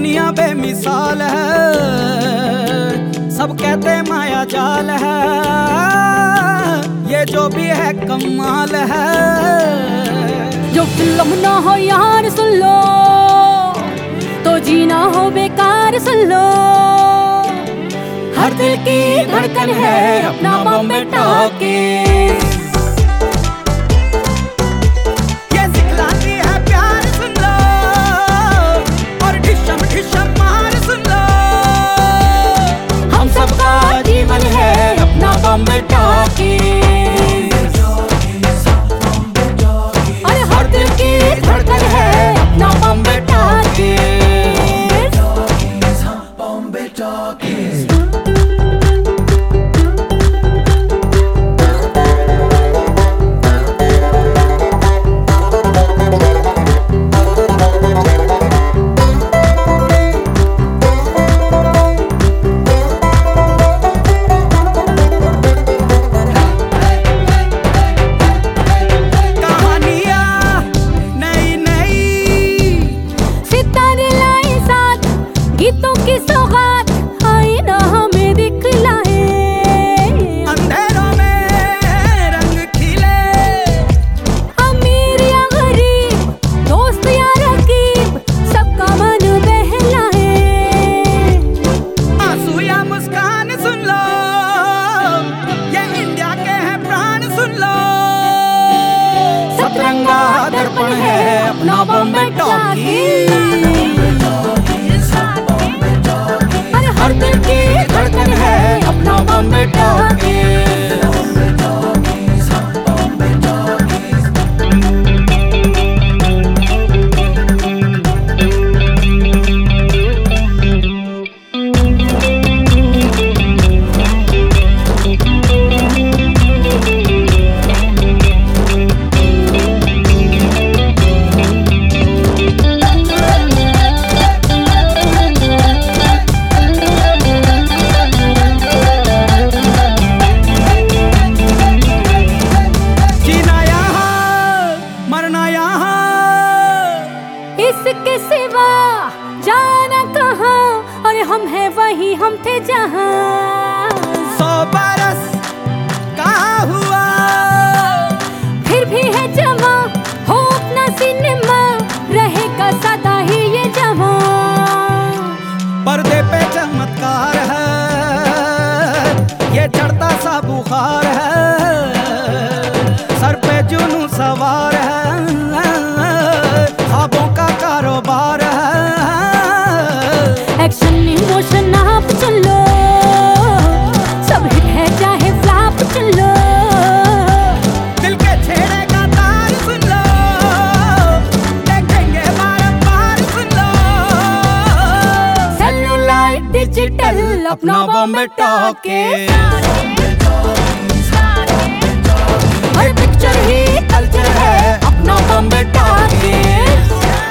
दुनिया बेमिसाल है, सब कहते माया जाल है, ये जो भी है कमाल है। जो फिल्म ना हो यार सुन लो, तो जीना हो बेकार सुन लो। हर दिल की धड़कन है अपना बॉम्बे टॉकीज। ये सिखलाती है प्यार सुन लो, और ढिशम ढिशम मार सुन लो। हम सबका जीवन है अपना बॉम्बे टॉकीज। अरे हर दिल की धड़कन है अपना बॉम्बे टॉकीज। बॉम्बे टॉकीज। गीतों की सौगात आई ना हमें दिखलाए, अंधेरों में रंग खिले। अमीर या गरीब, दोस्त या रकीब, सबका मन बहलाए। आंसू या मुस्कान सुन लो, ये इंडिया के हैं प्राण सुन लो। सतरंगा दर्पण है अपना बॉम्बे टॉकीज। हर दिल की धड़कन है अपना बॉम्बे टॉकीज। इसके सिवा जाना कहाँ, और हम हैं वही हम थे जहाँ। 100 बरस कहाँ हुआ, फिर भी है जवां, हो अपना सिनेमा, रहेगा सदा ही ये जवां। पर्दे पे चमत्कार है, ये चढ़ता सा बुखार है, सर पे जुनून सवार है, ख्वाबों का कारोबार है। एक्शन इमोशन आप चलो, सब हिट है चाहे फ्लॉप चलो। दिल के छेड़ेगा तार सुन लो, देखेंगे बार-बार सुन लो। सेल्यूलाइट डिजिटल अपना बॉम्बे टॉकीज। हर पिक्चर ही कल्चर है अपना बॉम्बे टॉकीज।